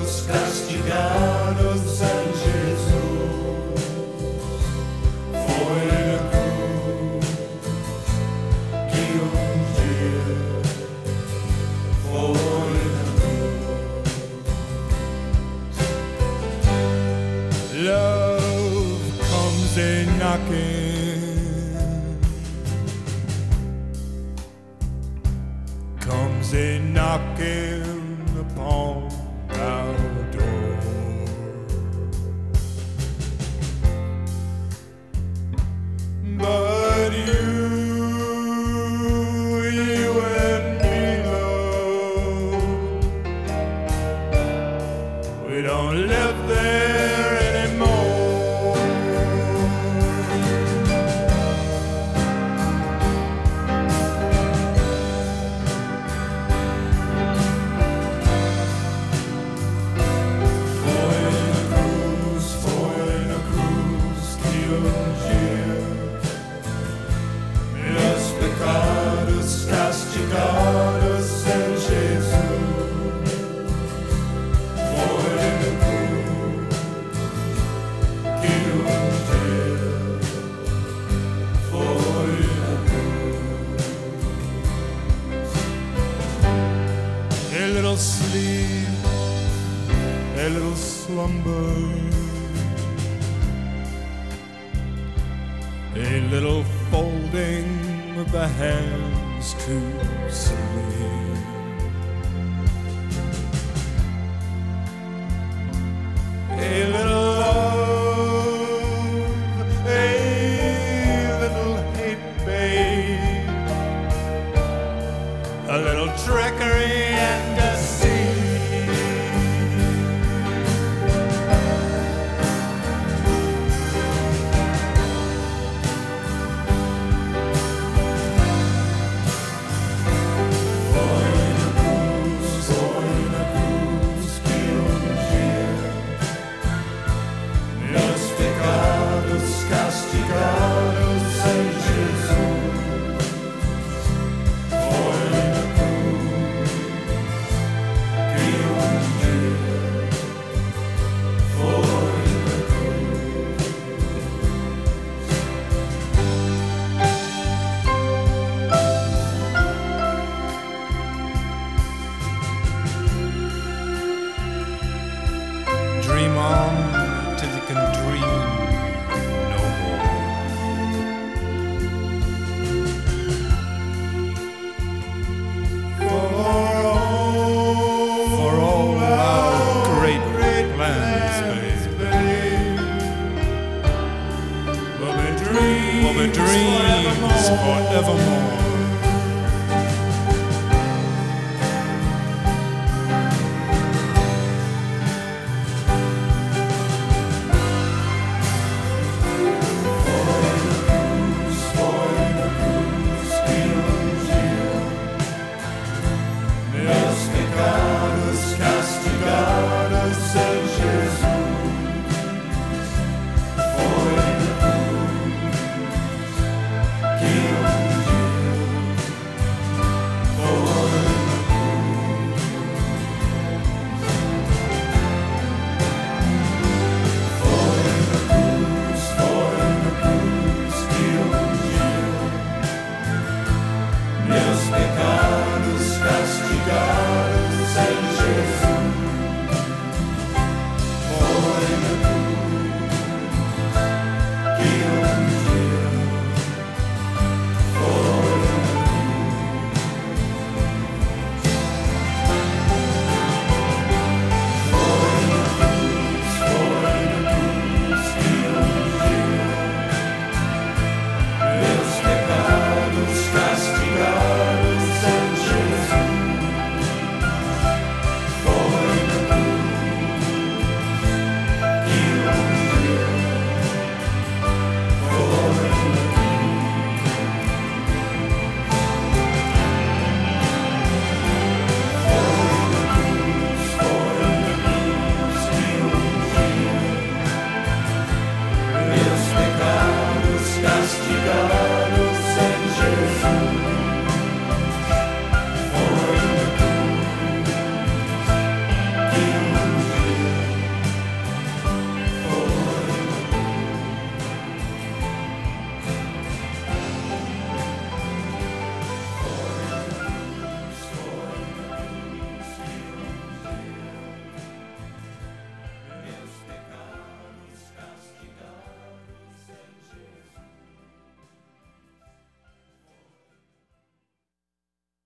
castigados em Jesus. Foi na cruz que dia foi na cruz. Love comes a knocking, comes a knocking upon our door. But you and me, love, we don't live there anymore. Foi na cruz que dia meus pecados castigados em Jesus. Foi na cruz que dia foi na cruz. A little sleep, a little slumber, a little folding of the hands to sleep. A little love, a little hate, babe, a little trickery and deceit. Castigados em Jesus. Foi na cruz que dia foi na cruz. Dream on till you can dream no more. For all our great plans, babe, will be dreams forevermore.